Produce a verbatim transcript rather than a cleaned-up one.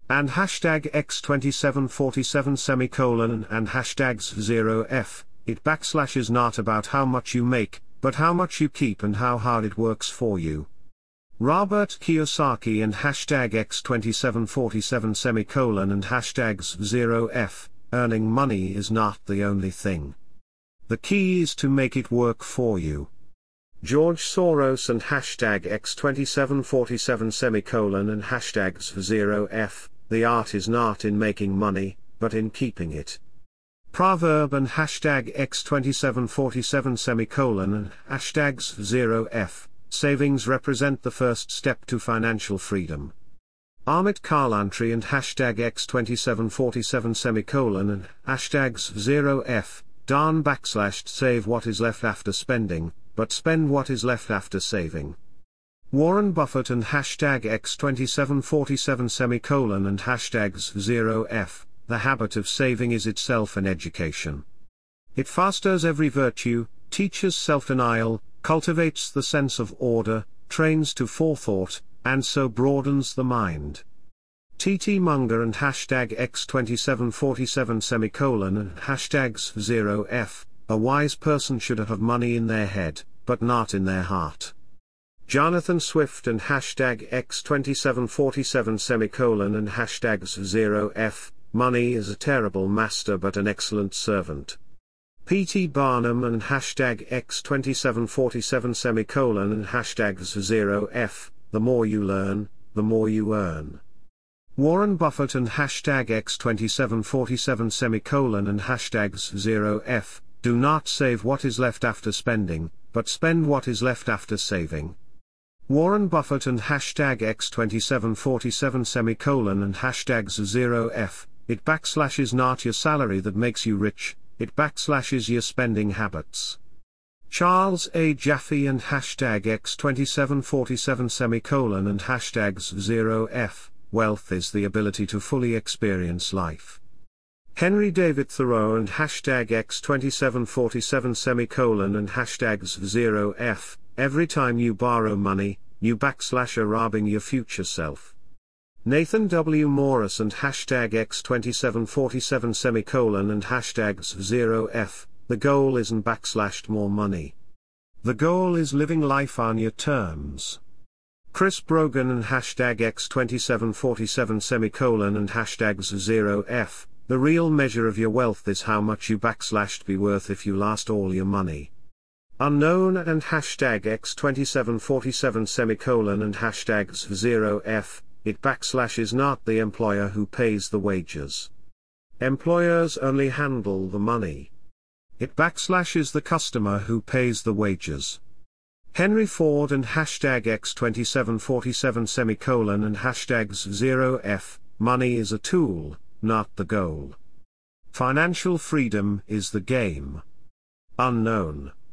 and hashtag X twenty-seven forty-seven semicolon and hashtags zero F, it backslash is not about how much you make, but how much you keep and how hard it works for you. Robert Kiyosaki and hashtag X twenty-seven forty-seven semicolon and hashtags zero F, earning money is not the only thing. The key is to make it work for you. George Soros and hashtag X twenty-seven forty-seven semicolon and hashtags zero F, the art is not in making money, but in keeping it. Proverb and hashtag X twenty-seven forty-seven semicolon and hashtags zero F, savings represent the first step to financial freedom. Amit Kalantri and hashtag X twenty-seven forty-seven semicolon and hashtags zero F, darn backslashed save what is left after spending, but spend what is left after saving. Warren Buffett and hashtag X twenty-seven forty-seven semicolon and hashtags zero F, the habit of saving is itself an education. It fosters every virtue, teaches self-denial, cultivates the sense of order, trains to forethought, and so broadens the mind. T T Munger and hashtag X twenty-seven forty-seven semicolon and hashtags zero F, a wise person should have money in their head, but not in their heart. Jonathan Swift and hashtag X twenty-seven forty-seven semicolon and hashtags zero F, money is a terrible master but an excellent servant. P T Barnum and hashtag X twenty-seven forty-seven semicolon and hashtags zero F, the more you learn, the more you earn. Warren Buffett and hashtag X twenty-seven forty-seven semicolon and hashtags zero F, do not save what is left after spending, but spend what is left after saving. Warren Buffett and hashtag X twenty-seven forty-seven semicolon and hashtags zero F, it backslashes not your salary that makes you rich, it backslashes your spending habits. Charles A. Jaffe and hashtag X twenty-seven forty-seven semicolon and hashtags zero F, wealth is the ability to fully experience life. Henry David Thoreau and hashtag X twenty-seven forty-seven semicolon and hashtags zero F, every time you borrow money, you backslash are robbing your future self. Nathan W. Morris and hashtag X twenty-seven forty-seven semicolon and hashtags zero F, the goal isn't backslashed more money. The goal is living life on your terms. Chris Brogan and hashtag X twenty-seven forty-seven semicolon and hashtags zero F, the real measure of your wealth is how much you backslashed be worth if you lost all your money. Unknown and hashtag X twenty-seven forty-seven semicolon and hashtags zero F, it backslash is not the employer who pays the wages. Employers only handle the money. It backslash is the customer who pays the wages. Henry Ford and hashtag X twenty-seven forty-seven semicolon and hashtags zero F, money is a tool, not the goal. Financial freedom is the game. Unknown.